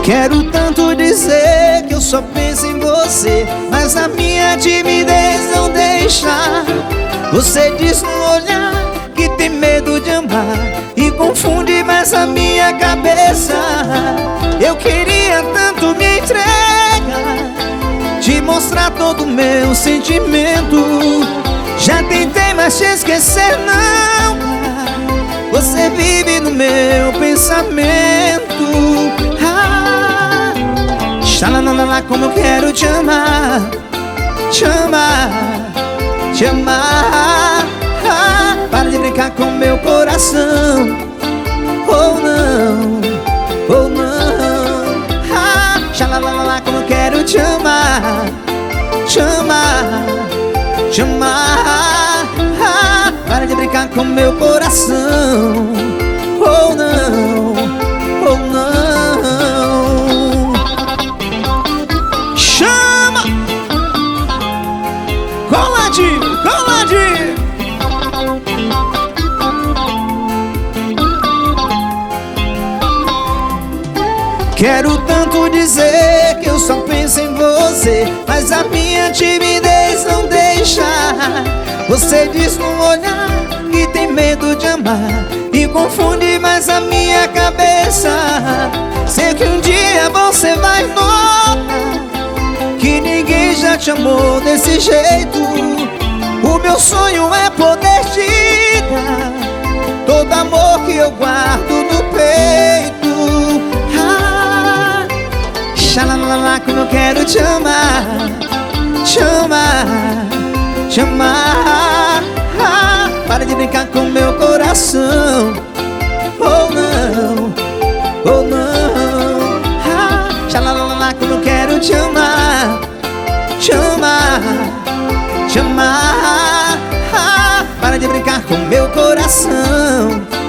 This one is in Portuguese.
Quero tanto dizer que eu só penso em você, mas a minha timidez não deixa. Você diz no olhar que tem medo de amar e confunde mais a minha cabeça. Eu queria tanto me entregar, te mostrar todo o meu sentimento. Já tentei, mas te esquecer não dá. Você vive no meu pensamento. Xalalalala, como eu quero te amar, te amar, te amar. Para de brincar com meu coração. Ou não, ou não. Xalalalala, como eu quero te amar, te amar, te amar. Para de brincar com meu coração. Ou não, ou não. Chama! Coladinho, coladinho. Quero tanto dizer que eu só penso em você, mas a minha timidez não deixa. Você diz no olhar que tem medo de amar e confunde mais a minha cabeça. Sei que um dia você vai notar que ninguém já te amou desse jeito. O meu sonho é poder te dar todo amor que eu guardo no peito. Xalalalá, como eu quero te amar, te amar, te amar. Para de brincar com meu coração. Ou não, ou não. Xalalalá, como eu quero te amar, te amar, te amar. Para de brincar com meu coração.